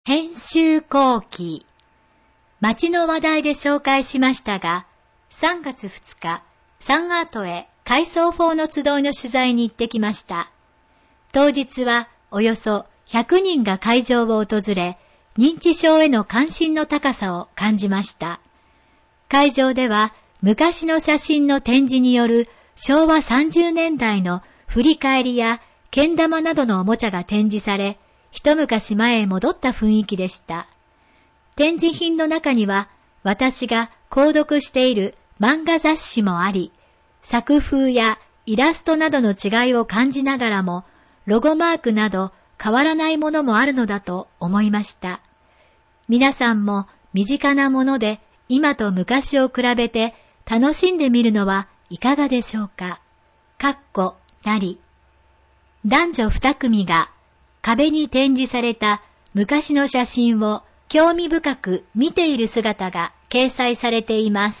編集後期。街の話題で紹介しましたが、3月2日、サンアートへ改装法の集いの取材に行ってきました。当日はおよそ100人が会場を訪れ、認知症への関心の高さを感じました。会場では昔の写真の展示による昭和30年代の振り返りやけん玉などのおもちゃが展示され、一昔前へ戻った雰囲気でした。展示品の中には私が購読している漫画雑誌もあり、作風やイラストなどの違いを感じながらも、ロゴマークなど変わらないものもあるのだと思いました。皆さんも身近なもので今と昔を比べて楽しんでみるのはいかがでしょうか。なり。男女2組が壁に展示された昔の写真を興味深く見ている姿が掲載されています。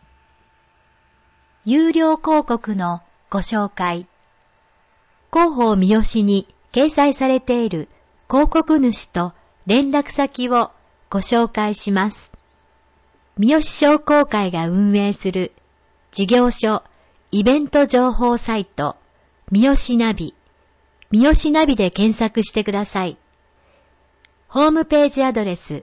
有料広告のご紹介。広報三好に掲載されている広告主と連絡先をご紹介します。三好商工会が運営する事業所イベント情報サイト三好ナビ。三好ナビで検索してください。ホームページアドレス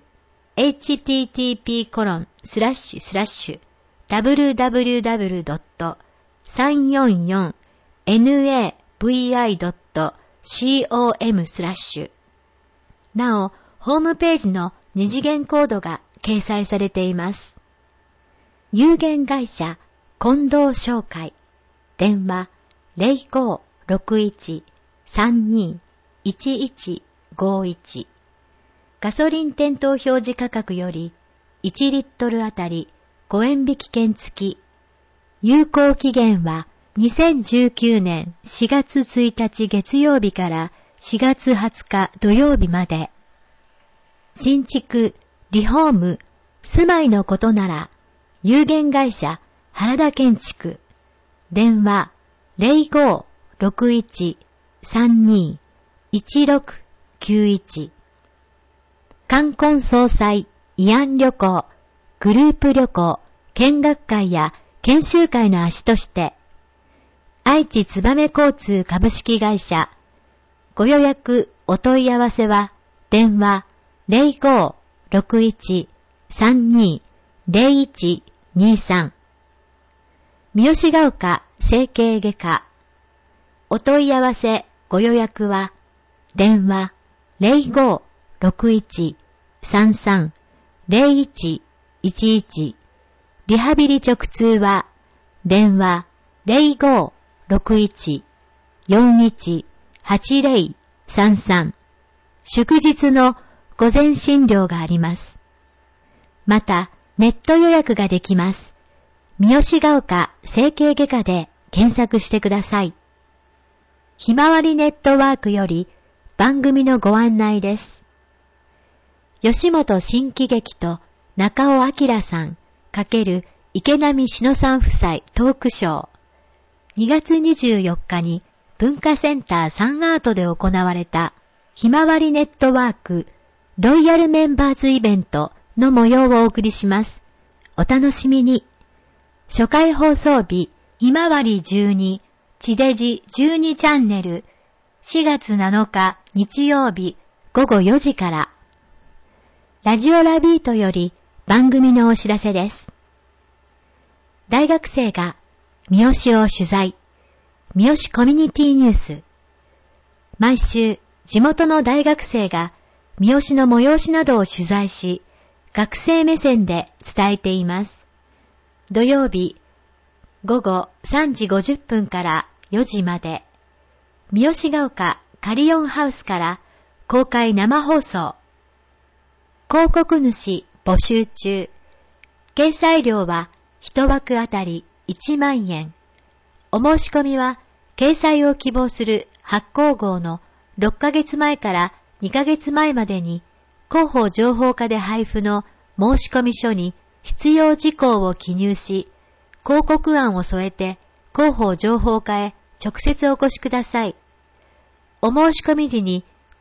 http://www.344navi.com/ なお、ホームページの二次元コードが掲載されています。有限会社近藤商会。電話 0561-32-1151 ガソリン店頭表示価格より1リットルあたり5円引き券付き。有効期限は2019年4月1日月曜日から4月20日土曜日まで。新築、リフォーム、住まいのことなら有限会社原田建築。電話 0561-32-1691 冠婚葬祭、慰安旅行、グループ旅行、見学会や研修会の足として、愛知つばめ交通株式会社。ご予約、お問い合わせは、電話 0561-32-0123 三好ヶ丘整形外科。お問い合わせ、ご予約は、電話 0561-33-0111 リハビリ直通は、電話 0561-418033 祝日の午前診療があります。また、ネット予約ができます。三好ヶ丘整形外科で検索してください。ひまわりネットワークより番組のご案内です。吉本新喜劇と中尾明さん×池波志乃さん夫妻トークショー。2月24日に文化センターサンアートで行われたひまわりネットワークロイヤルメンバーズイベントの模様をお送りします。お楽しみに。初回放送日、ひまわり12、地デジ12チャンネル、4月7日日曜日午後4時から。ラジオラビートより番組のお知らせです。大学生が三好を取材。三好コミュニティニュース。毎週、地元の大学生が三好の催しなどを取材し、学生目線で伝えています。土曜日午後3時50分から4時まで、三好ヶ丘カリオンハウスから公開生放送。広告主募集中。掲載料は1枠あたり1万円。お申し込みは掲載を希望する発行号の6ヶ月前から2ヶ月前までに広報情報課で配布の申し込み書に必要事項を記入し、広告案を添えて広報情報課へ直接お越しください。お申し込み時に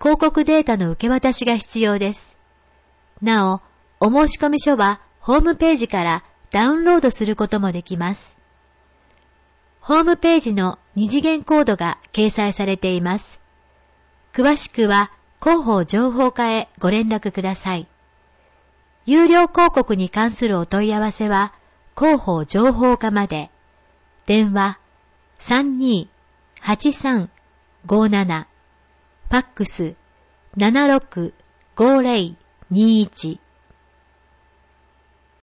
広告データの受け渡しが必要です。なお、お申し込み書はホームページからダウンロードすることもできます。ホームページの二次元コードが掲載されています。詳しくは広報情報課へご連絡ください。有料広告に関するお問い合わせは広報情報課まで。電話 32-8357 ファックス 765021